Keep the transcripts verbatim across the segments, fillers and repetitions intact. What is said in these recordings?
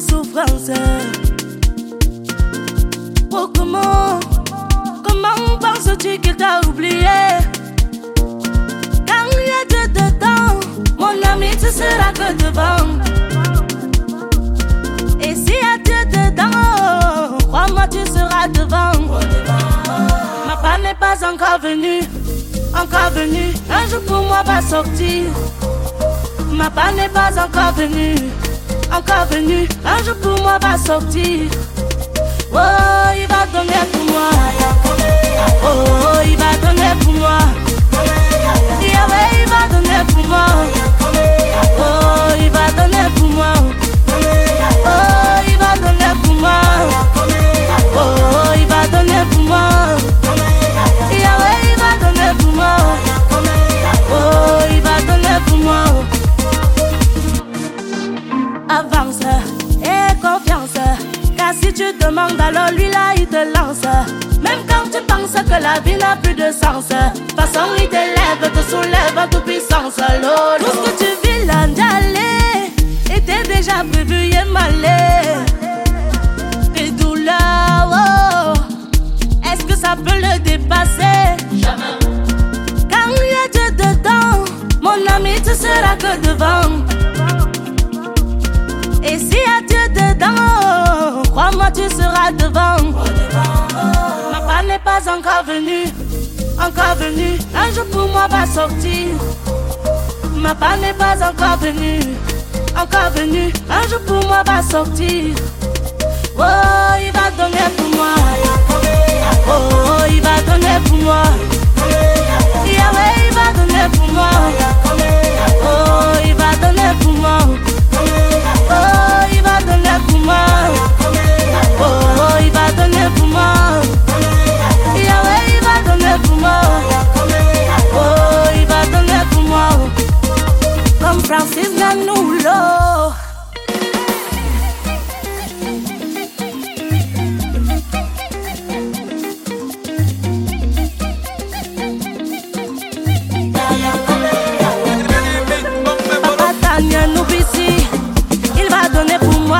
souffrances. Oh comment, comment penses-tu qu'il t'a oublié? Quand il y a Dieu dedans, mon ami, tu seras que devant. Et s'il y a Dieu dedans, crois-moi, tu seras devant. Ma part n'est pas encore venue, encore venue. Un jour pour moi va sortir. Ma part n'est pas encore venue, encore venue. Un jour pour moi va sortir. Oh, il va donner pour moi. Oh, il va donner pour moi. Yahweh, il va donner pour moi. Oh, il va donner pour moi. Oh, il va donner pour moi. Oh, il va donner pour moi. Yahweh, il va donner pour moi. Oh, il va donner pour moi. Avance et confiance, car si tu demandes alors lui là il te lance. Même quand tu penses que la vie n'a plus de sens, de façon il t'élève, te soulève en toute puissance. Lolo. Tout ce que tu vis là d'aller était déjà prévu et malé. Tes douleurs, oh, est-ce que ça peut le dépasser? Jamais. Quand il y a Dieu dedans, mon ami tu seras que devant. Et s'il y a Dieu dedans, crois-moi tu seras devant. Ma part n'est pas encore venue, encore venue. Un jour pour moi va sortir. Ma part n'est pas encore venue, encore venue. Un jour pour moi va sortir. Oh, il va donner pour moi. Oh, il va donner pour moi. Yahweh, il va donner pour moi. Oh, il va donner pour moi. Oh, il va donner pour moi. Oh, il va donner pour moi. Yahweh, il va donner pour moi. Oh, il va donner pour moi. Comme Francis Nanoulo. Papa Tania Noubissi, il va donner pour moi.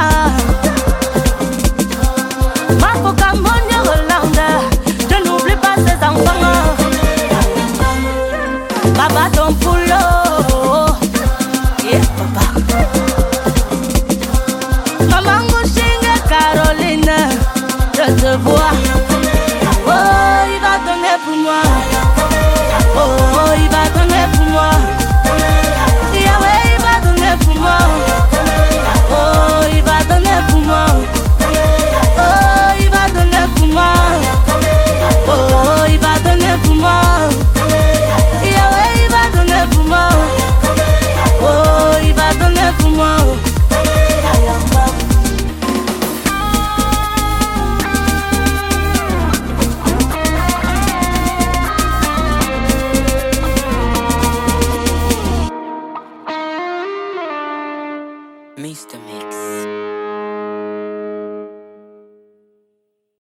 Ma Pocamonia Hollande, je n'oublie pas ses enfants. Papa ton poulot, yeah papa. Maman Gouchinga Caroline, je te vois. Oh, il va donner pour moi.